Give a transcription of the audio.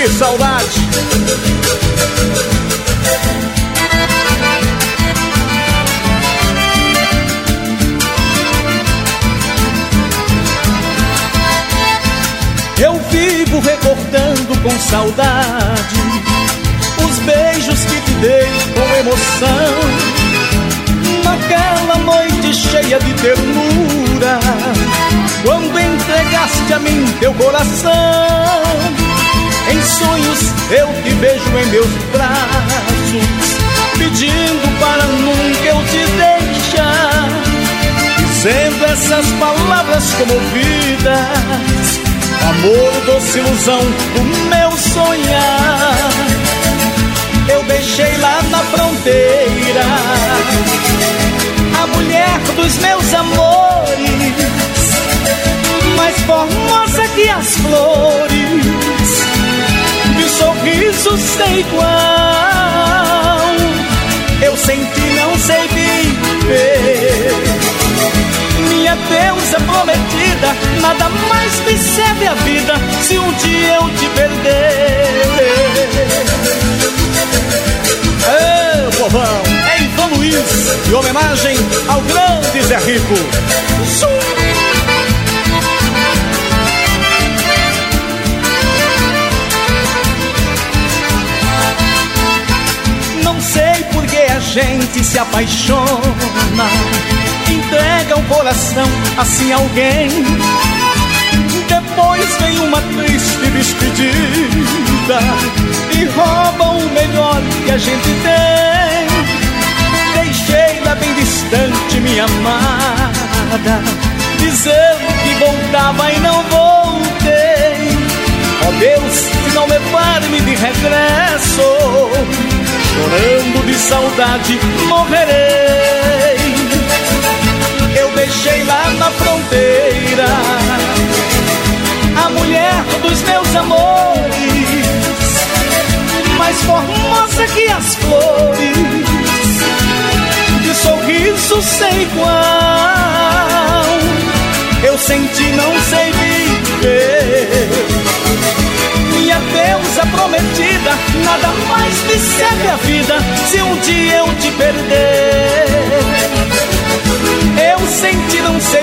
Que saudade! Eu vivo recordando com saudade os beijos que te dei com emoção, naquela noite cheia de ternura, quando entregaste a mim teu coração. Em sonhos eu te vejo em meus braços, pedindo para nunca eu te deixar, dizendo essas palavras comovidas: amor, doce ilusão do meu sonhar. Eu deixei lá na fronteira a mulher dos meus amores, mais formosa que as flores, de sorriso sem igual. Eu senti, não sei viver, minha deusa prometida, nada mais me serve a vida se um dia eu te perder. Ê, povão, é Ivan Luiz, em homenagem ao grande Zé Rico. Não sei por que a gente se apaixona, entrega o coração assim a alguém, depois vem uma triste despedida e rouba o melhor que a gente tem. Deixei-la bem distante, minha amada, dizendo que voltava e não voltei. Ó Deus, se não levar-me de regresso, chorando de saudade morrerei. Eu deixei lá na fronteira a mulher dos meus amores, mais formosa que as flores, de sorriso sem igual. Eu senti, não sei viver, minha deusa prometida, nada mais me serve a vida se um dia eu te perder. Eu senti, não sei